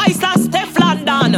Vice and Steph London.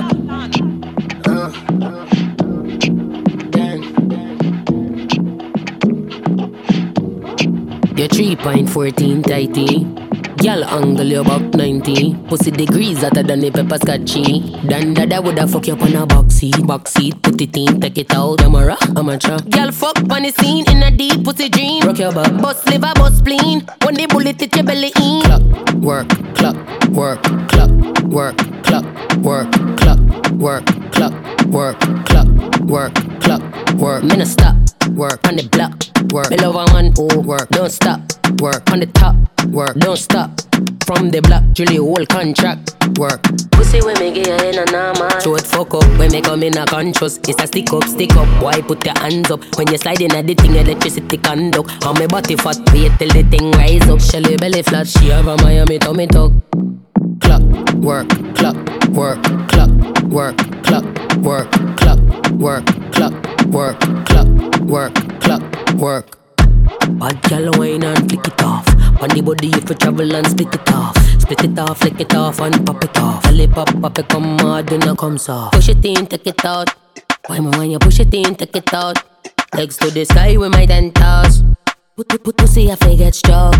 You're 3.14 tighty. Girl angle you about 90. Pussy degrees hotter than the pepper scotchy. Dan dada woulda fuck you up on a backseat, put it in, take it out. Camera, amateur. Girl fuck on the scene in a deep pussy dream. Rock your back, bust liver, bust spleen. When the bullet hit your belly in. Clock, work, clock, work, clock, work, clock, work, clock, work, clock, work, clock, work, clock, work. Me no stop, work on the block, work. Me love a man who work, don't stop. Work on the top, work, don't stop. From the block, Julie whole contract, work. Pussy when me get in a normal. Throw it fuck up, when me come in a conscious. It's a stick up, boy put your hands up. When you slide in at the thing, electricity conduct. On me body fat, wait till the thing rise up. Shelly belly flat, she have a Miami tummy tuck. Clock, work, clock, work, clock, work, clock, work, clock, work, clock, work, clock, work, clock, work. Bad girl wine and flick it off. On the body if you travel and split it off. Split it off, flick it off and pop it off. Lip pop it come hard and it comes off. Push it in, take it out. Why me when you push it in, take it out. Legs to the sky with my 10 toes. Put pussy if I get struck.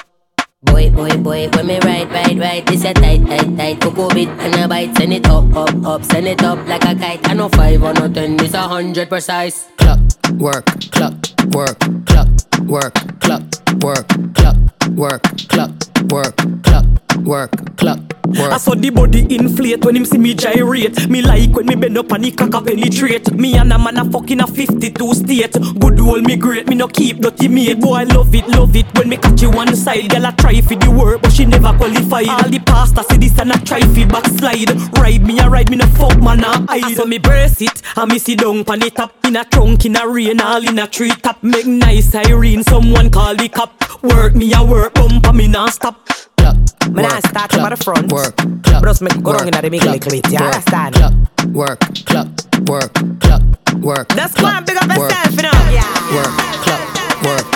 Boy, when me ride. This a tight. Cocoa bit and a bite. Send it up. Send it up like a kite. I know 5 or no 10, this 100 precise. Clock, work, clock, work, clock, work, clock, work, clock, work, clock, work, clock, work, clock, work. I saw the body inflate when him see me gyrate. Me like when me bend up and the cock penetrate. Me and a man a fucking a 52 state. Good old me great, me no keep dirty mate. Boy, I love it when me catch you one side. Girl I try for the work, but she never qualified. All the pasta see this and I try for backslide. Ride me, no fuck man a hide. So me brace it, and me sit down pan the top. In a trunk, in a rain, all in a tree top. Make nice siren, someone call the cop. Work me a work, bump and me nah stop. Me nah start up at the front. Work, but just make go wrong in the middle a little bit. You understand? Work, work. Just go and pick up yourself, you know. Yeah. Work.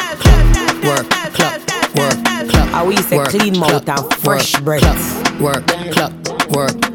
I we say clean mouth and fresh breath. Work.